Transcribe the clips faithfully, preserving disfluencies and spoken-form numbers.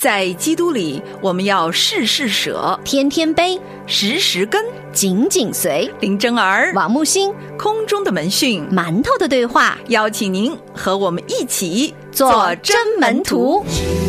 在基督里，我们要事事舍， 天天悲， 时时跟， 紧紧随。 林真儿、 王木星， 空中的门讯， 馒头的对话， 邀请您和我们一起做真门徒。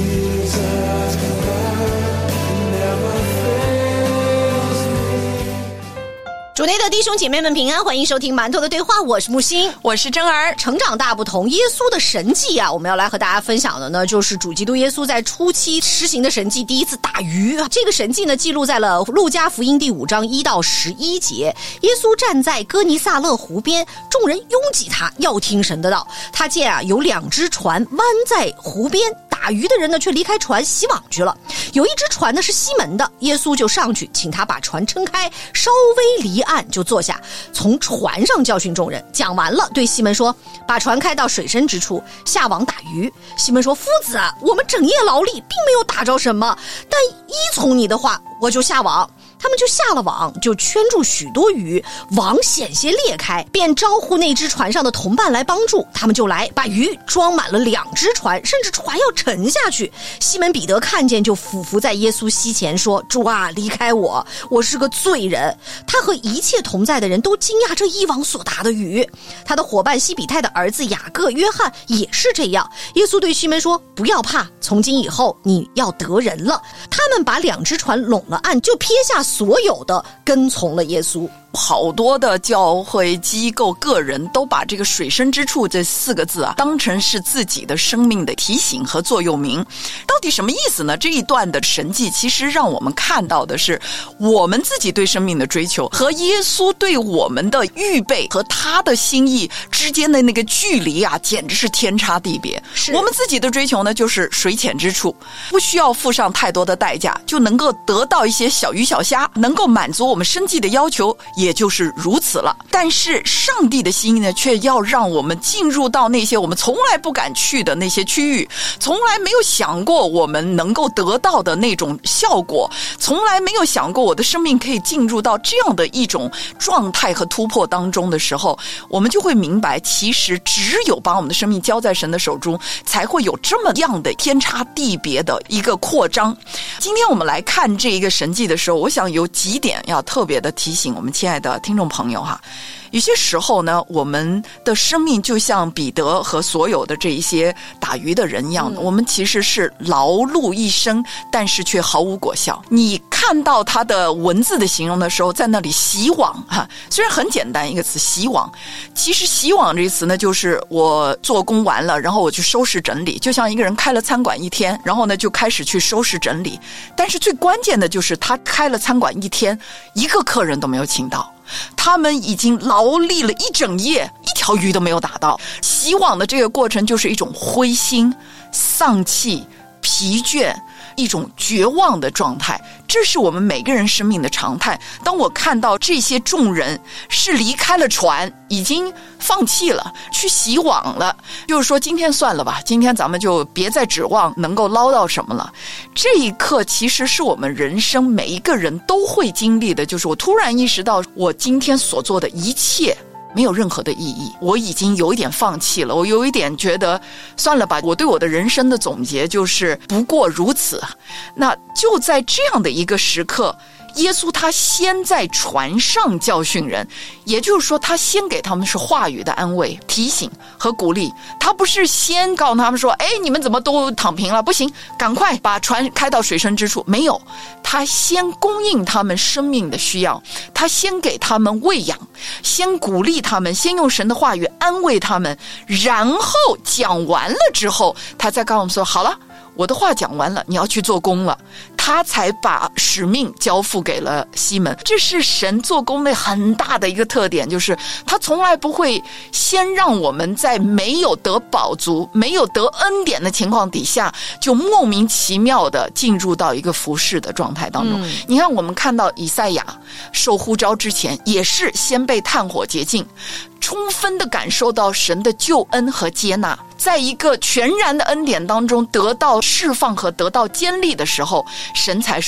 主内的弟兄姐妹们平安，欢迎收听馒头的对话，我是木星， 我是真儿。 成长大不同，耶稣的神迹啊，我们要来和大家分享的呢，就是主基督耶稣在初期实行的神迹，第一次打鱼。这个神迹呢，记录在了路加福音第五章一到十一节。耶稣站在哥尼撒勒湖边，众人拥挤他，要听神的道。他见啊，有两只船弯在湖边，打鱼的人呢，却离开船洗网去了。有一只船呢是西门的，耶稣就上去，请他把船撑开，稍微离岸就坐下，从船上教训众人。讲完了，对西门说：“把船开到水深之处，下网打鱼。”西门说：“夫子啊，我们整夜劳力，并没有打着什么，但依从你的话，我就下网。”他们就下了网，就圈住许多鱼，网险些裂开，便招呼那只船上的同伴来帮助。他们就来把鱼装满了两只船，甚至船要沉下去。西门彼得看见，就俯伏在耶稣膝前说：“主啊，离开我，我是个罪人。”他和一切同在的人都惊讶这一网所打的鱼。他的伙伴西比泰的儿子雅各、约翰也是这样。耶稣对西门说：“不要怕，从今以后你要得人了。”他们把两只船拢了岸，就撇下所有的跟从了耶稣。 好多的教会机构个人都把这个水深之处这四个字啊当成是自己的生命的提醒和座右铭。到底什么意思呢？这一段的神迹其实让我们看到的是我们自己对生命的追求和耶稣对我们的预备和他的心意之间的那个距离啊，简直是天差地别。我们自己的追求呢，就是水浅之处，不需要付上太多的代价，就能够得到一些小鱼小虾，能够满足我们生计的要求，也就是如此了。但是上帝的心意呢，却要让我们进入到那些我们从来不敢去的那些区域，从来没有想过我们能够得到的那种效果，从来没有想过我的生命可以进入到这样的一种状态和突破当中的时候，我们就会明白，其实只有把我们的生命交在神的手中，才会有这么样的天差地别的一个扩张。今天我们来看这一个神迹的时候，我想有几点要特别的提醒我们亲爱的听众朋友哈。有些时候呢，我们的生命就像彼得和所有的这一些打鱼的人一样的、嗯、我们其实是劳碌一生，但是却毫无果效。你看到他的文字的形容的时候，在那里洗网哈，虽然很简单一个词洗网，其实洗网这个词呢，就是我做工完了，然后我去收拾整理，就像一个人开了餐馆一天，然后呢就开始去收拾整理。但是最关键的就是他开了餐馆一天，一个客人都没有请到，他们已经劳力了一整夜，一条鱼都没有打到。洗网的这个过程就是一种灰心、丧气、疲倦，一种绝望的状态。这是我们每个人生命的常态。当我看到这些众人是离开了船，已经放弃了，去洗网了，就是说今天算了吧，今天咱们就别再指望能够捞到什么了。这一刻其实是我们人生每一个人都会经历的，就是我突然意识到我今天所做的一切没有任何的意义，我已经有一点放弃了，我有一点觉得算了吧，我对我的人生的总结就是不过如此。那就在这样的一个时刻，耶稣他先在船上教训人，也就是说他先给他们是话语的安慰、提醒和鼓励。他不是先告诉他们说，哎，你们怎么都躺平了，不行，赶快把船开到水深之处。没有，他先供应他们生命的需要，他先给他们喂养，先鼓励他们，先用神的话语安慰他们，然后讲完了之后，他再告诉我们说，好了，我的话讲完了，你要去做工了。他才把使命交付给了西门。这是神做工的很大的一个特点，就是他从来不会先让我们在没有得饱足、没有得恩典的情况底下，就莫名其妙的进入到一个服侍的状态当中、嗯、你看我们看到以赛亚受呼召之前，也是先被炭火洁净，充分的感受到神的救恩和接纳，在一个全然的恩典当中得到释放和得到坚立的时候，神才说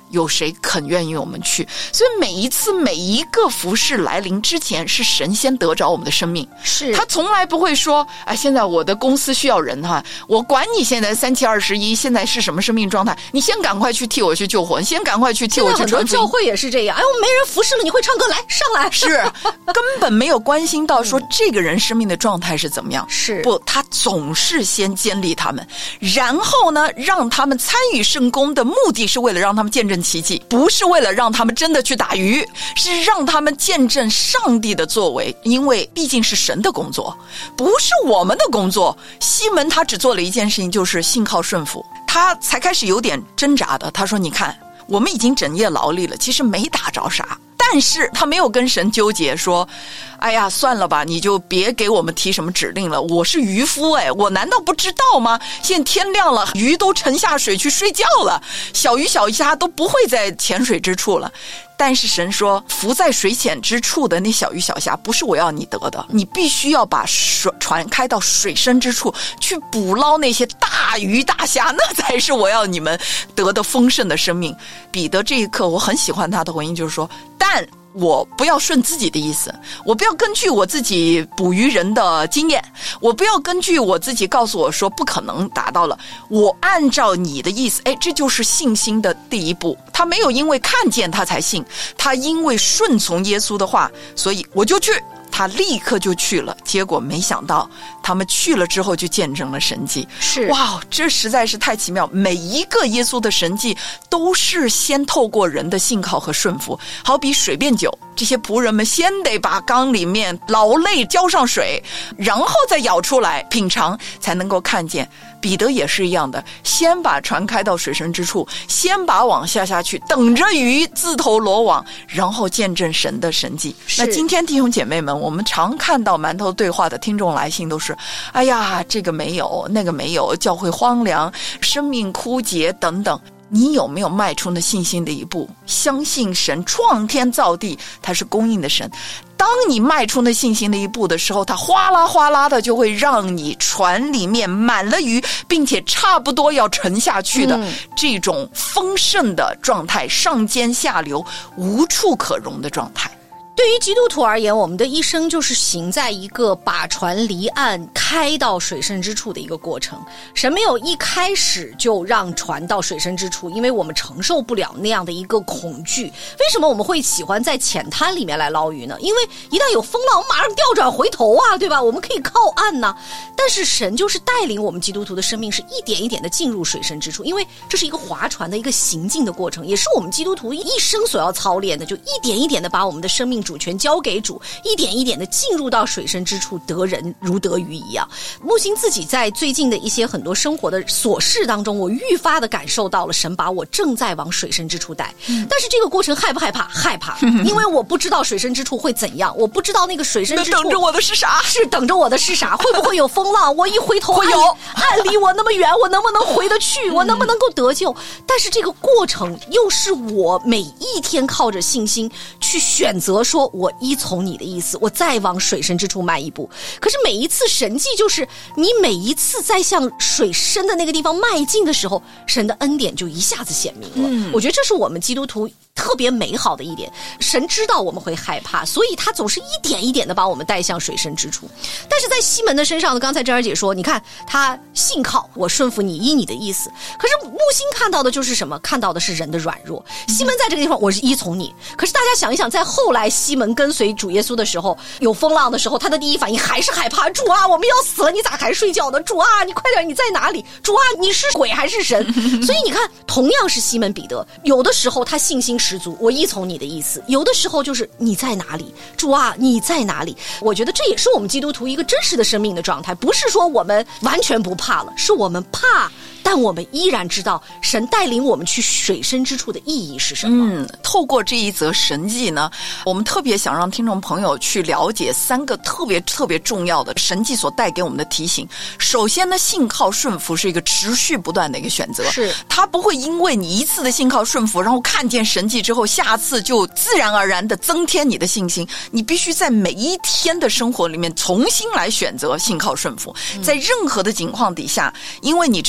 有谁肯愿意我们去？所以每一次每一个服事来临之前，是神先得着我们的生命。 是他从来不会说，哎，现在我的公司需要人哈，我管你现在三七二十一，现在是什么生命状态，你先赶快去替我去救火，你先赶快去替我去传福音。 很多教会也是这样，哎，我没人服侍了，你会唱歌，来上来。 是根本没有关心到说这个人生命的状态是怎么样。 是不，他总是先建立他们，然后呢，让他们参与圣工的目的是为了让他们见证奇迹，不是为了让他们真的去打鱼，是让他们见证上帝的作为，因为毕竟是神的工作，不是我们的工作。西门他只做了一件事情，就是信靠顺服，他才开始有点挣扎的。他说，你看我们已经整夜劳力了，其实没打着啥，但是他没有跟神纠结说，哎呀算了吧，你就别给我们提什么指令了，我是渔夫，哎，我难道不知道吗？现在天亮了，鱼都沉下水去睡觉了，小鱼小虾都不会在浅水之处了。但是神说，浮在水浅之处的那小鱼小虾不是我要你得的，你必须要把水船开到水深之处去捕捞那些大鱼大虾，那才是我要你们得的丰盛的生命。彼得这一刻我很喜欢他的回应，就是说，但我不要顺自己的意思，我不要根据我自己捕鱼人的经验，我不要根据我自己告诉我说不可能达到了，我按照你的意思。哎，这就是信心的第一步。他没有因为看见他才信，他因为顺从耶稣的话，所以我就去。他立刻就去了，结果没想到他们去了之后就见证了神迹。 是哇，这实在是太奇妙，每一个耶稣的神迹都是先透过人的信靠和顺服。好比水变酒，这些仆人们先得把缸里面劳累浇上水，然后再舀出来品尝，才能够看见。彼得也是一样的，先把船开到水深之处，先把网下下去，等着鱼自投罗网，然后见证神的神迹。那今天弟兄姐妹们，我们常看到馒头对话的听众来信都是，哎呀，这个没有，那个没有，教会荒凉，生命枯竭等等。你有没有迈出那信心的一步，相信神创天造地，他是供应的神。当你迈出那信心的一步的时候，他哗啦哗啦的就会让你船里面满了鱼，并且差不多要沉下去的、嗯、这种丰盛的状态，上尖下流无处可容的状态。 对于基督徒而言，我们的一生就是行在一个把船离岸开到水深之处的一个过程。神没有一开始就让船到水深之处，因为我们承受不了那样的一个恐惧。为什么我们会喜欢在浅滩里面来捞鱼呢？因为一旦有风浪，我们马上调转回头啊，对吧？我们可以靠岸呢。但是神就是带领我们基督徒的生命是一点一点的进入水深之处，因为这是一个划船的一个行进的过程，也是我们基督徒一生所要操练的，就一点一点的把我们的生命主权交给主，一点一点的进入到水深之处，得人如得鱼一样。木星自己在最近的一些很多生活的琐事当中，我愈发的感受到了神把我正在往水深之处带、嗯、但是这个过程害不害怕？害怕，因为我不知道水深之处会怎样，我不知道那个水深之处等着我的是啥， 是等着我的是啥，会不会有风浪，我一回头会有岸离我那么远，我能不能回得去，我能不能够得救、嗯、但是这个过程又是我每一天靠着信心去选择，说我依从你的意思，我再往水深之处迈一步。可是每一次神迹，就是你每一次在向水深的那个地方迈进的时候，神的恩典就一下子显明了、嗯、我觉得这是我们基督徒特别美好的一点。神知道我们会害怕，所以他总是一点一点的把我们带向水深之处。但是在西门的身上呢，刚才珍儿姐说，你看他信靠我，顺服你，依你的意思。可是木星看到的就是什么？看到的是人的软弱。西门在这个地方，我是依从你。可是大家想一想，在后来西门跟随主耶稣的时候，有风浪的时候，他的第一反应还是害怕。主啊，我们要死了，你咋还睡觉呢？主啊，你快点，你在哪里？主啊，你是鬼还是神？所以你看，同样是西门彼得，有的时候他信心十足，我依从你的意思；有的时候就是你在哪里？主啊，你在哪里？我觉得这也是我们基督徒一个真实的生命的状态，不是说我们完全不怕了，是我们怕，但我们依然知道神带领我们去水深之处的意义是什么。 嗯，透过这一则神迹呢，我们特别想让听众朋友去了解三个特别特别重要的神迹所带给我们的提醒。首先呢，信靠顺服是一个持续不断的一个选择， 是它不会因为你一次的信靠顺服，然后看见神迹之后，下次就自然而然的增添你的信心。你必须在每一天的生活里面重新来选择信靠顺服，在任何的情况底下，因为你知道我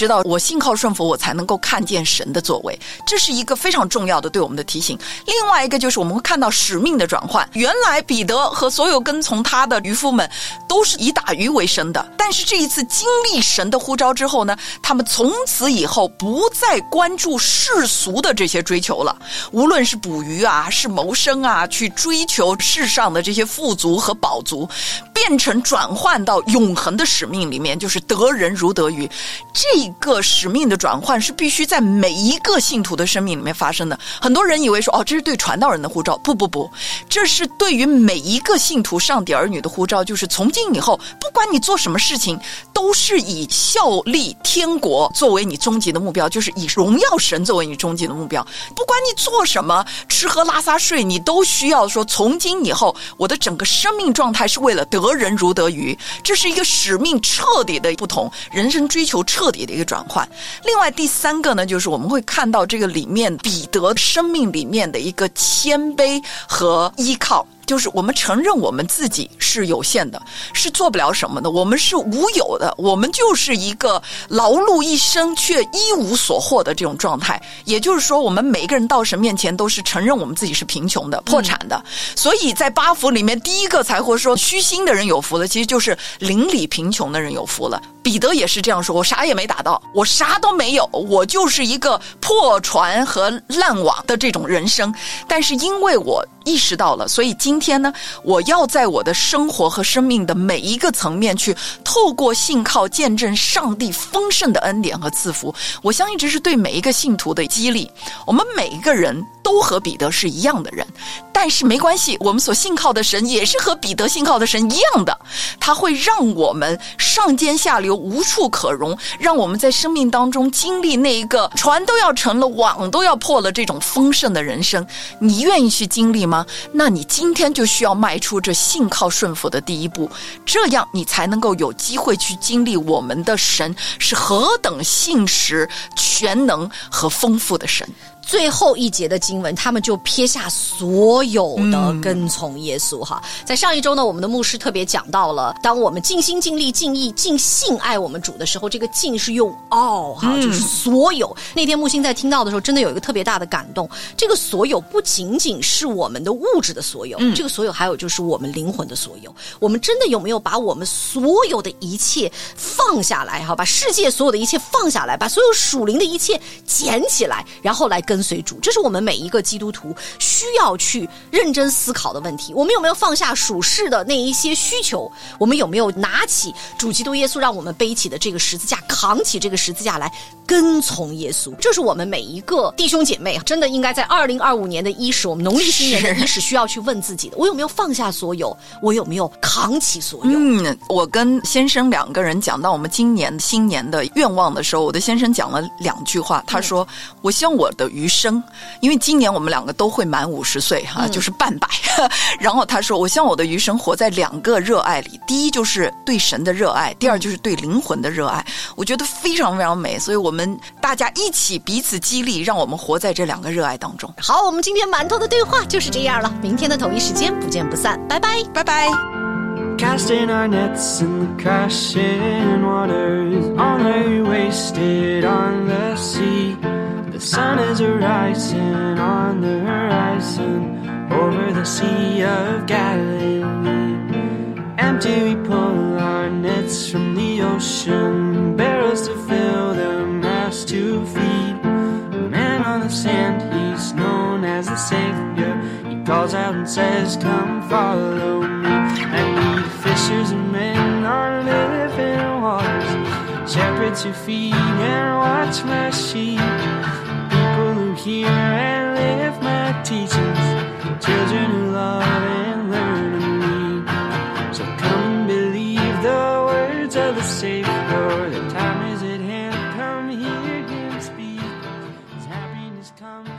信靠顺服，我才能够看见神的作为，这是一个非常重要的对我们的提醒。另外一个就是我们会看到使命的转换，原来彼得和所有跟从他的渔夫们都是以打鱼为生的，但是这一次经历神的呼召之后呢，他们从此以后不再关注世俗的这些追求了，无论是捕鱼啊，是谋生啊，去追求世上的这些富足和饱足，变成转换到永恒的使命里面，就是得人如得鱼。这个使命的转换是必须在每一个信徒的生命里面发生的。很多人以为说，哦，这是对传道人的呼召，不不不，这是对于每一个信徒上帝儿女的呼召，就是从今以后，不管你做什么事情，都是以效力天国作为你终极的目标，就是以荣耀神作为你终极的目标。不管你做什么，吃喝拉撒睡，你都需要说，从今以后，我的整个生命状态是为了得人如得鱼。这是一个使命彻底的不同，人生追求彻底的一个转换。另外第三个呢，就是我们会看到这个里面彼得生命里面的一个谦卑和依靠，就是我们承认我们自己是有限的，是做不了什么的，我们是无有的，我们就是一个劳碌一生却一无所获的这种状态。也就是说，我们每一个人到神面前都是承认我们自己是贫穷的、破产的。嗯、所以在八福里面，第一个才会说虚心的人有福了，其实就是邻里贫穷的人有福了。彼得也是这样说，我啥也没打到，我啥都没有，我就是一个破船和烂网的这种人生。但是因为我意识到了，所以今天呢，我要在我的生活和生命的每一个层面去透过信靠见证上帝丰盛的恩典和赐福。我相信这是对每一个信徒的激励。我们每一个人都和彼得是一样的人，但是没关系，我们所信靠的神也是和彼得信靠的神一样的，他会让我们上尖下流无处可容，让我们在生命当中经历那一个船都要沉了，网都要破了这种丰盛的人生。你愿意去经历吗？那你今天就需要迈出这信靠顺服的第一步，这样你才能够有机会去经历我们的神是何等信实、全能和丰富的神。 最后一节的经文，他们就撇下所有的跟从耶稣哈、嗯。在上一周呢，我们的牧师特别讲到了，当我们尽心尽力尽意尽性爱我们主的时候，这个尽是用 all 哈、嗯，就是所有。那天木星在听到的时候，真的有一个特别大的感动。这个所有不仅仅是我们的物质的所有、嗯，这个所有还有就是我们灵魂的所有。我们真的有没有把我们所有的一切放下来哈，把世界所有的一切放下来，把所有属灵的一切捡起来，然后来跟跟随主，这是我们每一个基督徒需要去认真思考的问题。我们有没有放下属世的那一些需求？我们有没有拿起主基督耶稣让我们背起的这个十字架，扛起这个十字架来跟从耶稣？这是我们每一个弟兄姐妹真的应该在二零二五年的伊始，我们农历新年的伊始需要去问自己的：我有没有放下所有？我有没有扛起所有？ 嗯，我跟先生两个人讲到我们今年新年的愿望的时候，我的先生讲了两句话，他说、嗯、我希望我的余生，因为今年我们两个都会满五十岁哈、嗯，就是半百。然后他说，我希望我的余生活在两个热爱里，第一就是对神的热爱，第二就是对灵魂的热爱。我觉得非常非常美，所以我们大家一起彼此激励，让我们活在这两个热爱当中。 好，我们今天馒头的对话就是这样了，明天的同一时间不见不散，拜拜， 拜拜。 Casting our nets in the crashing waters, only wasted on the sea. The sun is rising on the horizon over the Sea of Galilee. Empty we pull our nets from the ocean, barrels to fill them, mass to feed. The man on the sand, he's known as the Savior. He calls out and says, come follow me. I need fishers and men on living waters, shepherds who feed and watch my sheep, people who hear and live my teachings, children who love and learn of me. So come and believe the words of the Savior. The time is at hand, come hear him speak. His happiness comes.